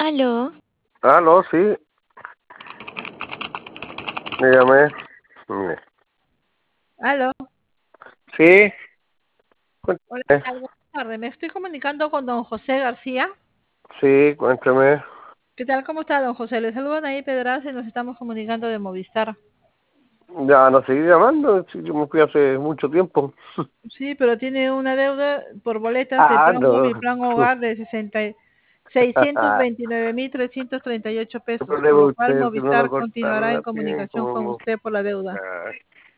Aló, Aló, sí, dígame. Mire. Aló, Sí, hola, ¿qué cuéntame. tal? Buenas tardes. Me estoy comunicando con don José García. Sí, cuéntame. ¿Qué tal? ¿Cómo está, don José? Le saludan ahí Pedraza y nos estamos comunicando de Movistar. Ya no seguí llamando, sí, yo me fui hace mucho tiempo. Sí, pero tiene una deuda por boletas de Ah, plan no. home y plan hogar de 629.338 pesos, por Problema lo cual usted, si no lo Movistar cortaron continuará en a comunicación con tiempo. usted por la deuda. Ah,